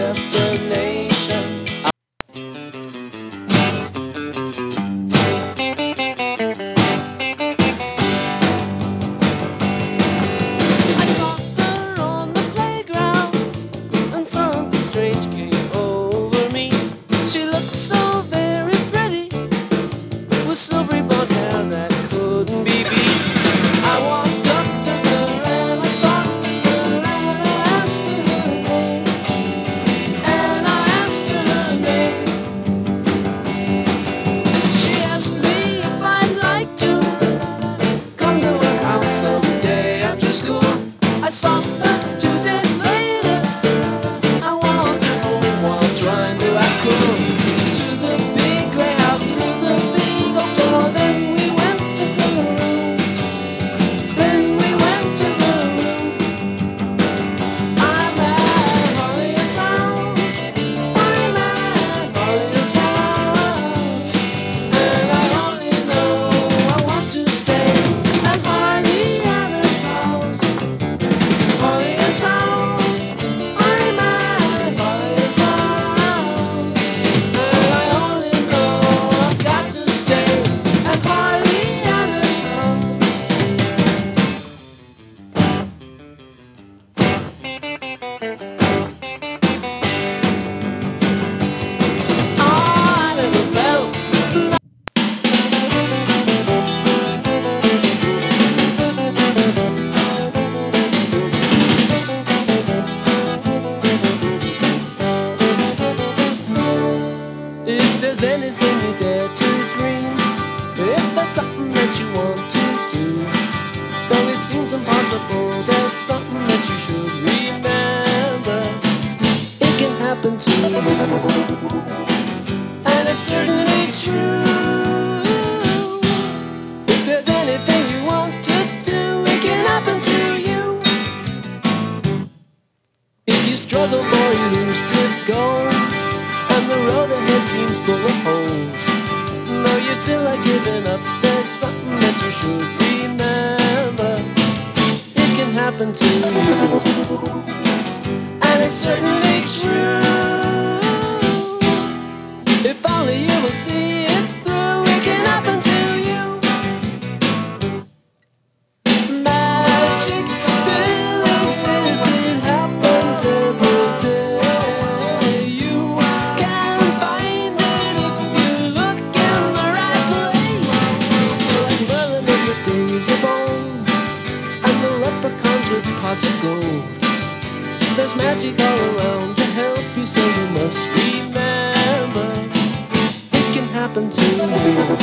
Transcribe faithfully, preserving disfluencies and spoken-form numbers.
destination. I saw her on the playground, and something strange came over me. She looked so very pretty, with silvery blonde hair that couldn't be beat. I walked up to her and I talked to her and I asked her her name. And I asked her her name. She asked me if I'd like to come to her house someday after school. I saw her two days later. I walked her home while trying to act cool. To the big gray house, to the big old door. Then we went to her room. Then we went to her room. I'm at Harriet's house. I'm at Harriet's house. And I only know I want to stay at Harriet's house. Harriet's house. I'm at Harriet's house. And I only know I've got to stay at Harriet's house. Oh, I never felt like if there's anything you dare to dream, if there's something that you want to do, though it seems impossible, there's something that you should remember. It can happen to you, and it's certainly true. If there's anything you want to do, it can happen to you. If you struggle for elusive goals, and the road ahead seems full of holes, no, you feel like giving up, there's something that you should remember. It can happen to you, and it's certainly true. If only you will see it through, it can happen to you. Magic still exists, it happens every day. You can find it if you look in the right place. Like Merlin in the days of old, and the leprechauns with pots of gold. There's magic all around to help you, so you must remember it can happen to you.